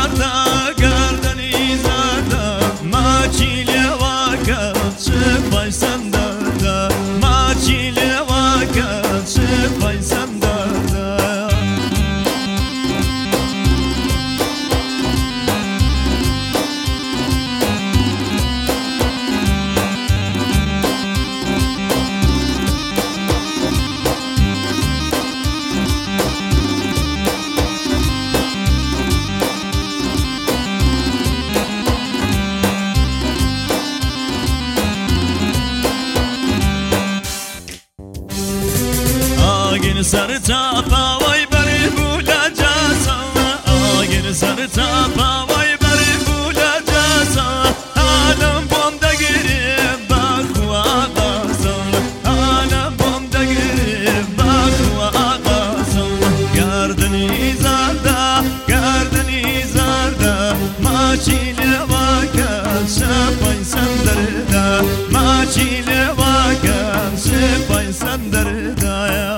زاردا گردنی زاردا ماچی لواکا چپای سنداردا ماچی لواکا چپای سنداردا آگین سر تاپا وای بری بولا جاسا آگین سر تاپا وای بری بولا جاسا آنم بوم دگیری باخوا آقاسا آنم بوم دگیری باخوا آقاسا گردنی زاردا ماچی لواکا شپای سندردا ماچی لواکا شپای سندردا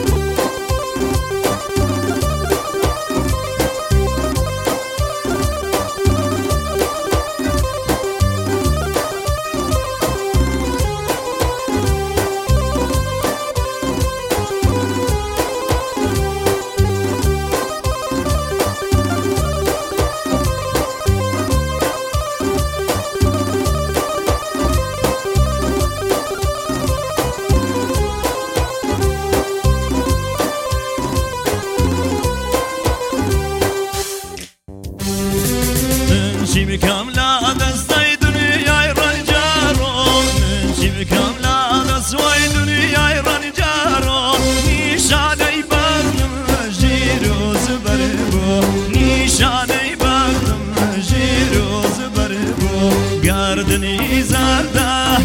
شیمی کاملا دستای دنیای رنجارو شیمی کاملا دستای دنیای رنجارو نیشانه بردم جیرو زبر بو نیشانه بردم جیرو زبر بو گردنی زاردا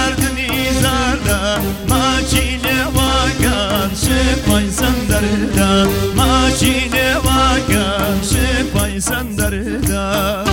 ماچی لواکا شپای سندردا ماچی لواکا شپای سندردا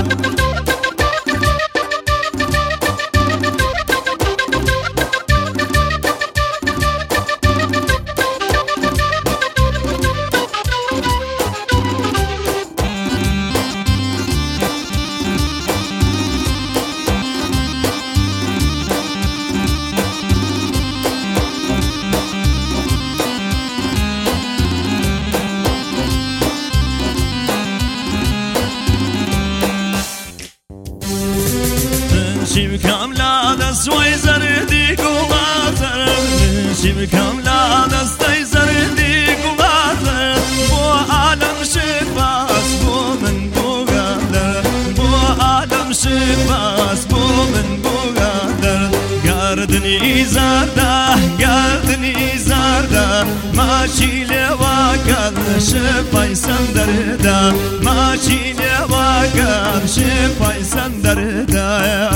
شیمی کاملا دستای زردی گوازر شیمی کاملا دستای زردی گوازر بو عالم شفاس بو من بوغادر بو عالم شفاس بو من بوغادر گردنی زاردا ماچی لواکا شپای سندردا ماچی لواکا شپای سندردا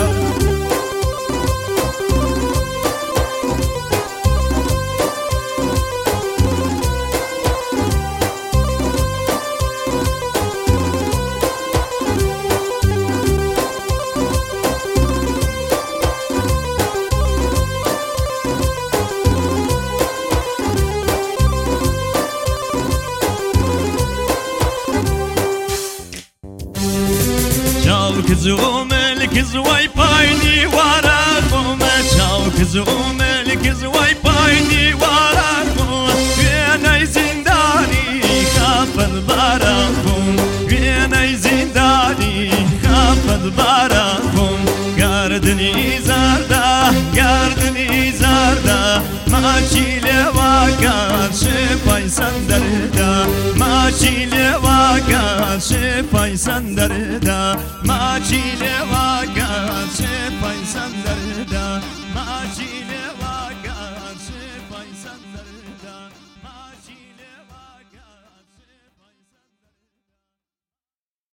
كزومل كزواي بايني وراكم شاو كزومل كزواي بايني وراكم ويناي زنداني خافض باراكم ويناي زنداني خافض باراكم گردنی زاردا ماچی لواکا شپای سندردا ماچی لواکا شپای سندردا ماچی لواکا شپای سندردا ماچی لواکا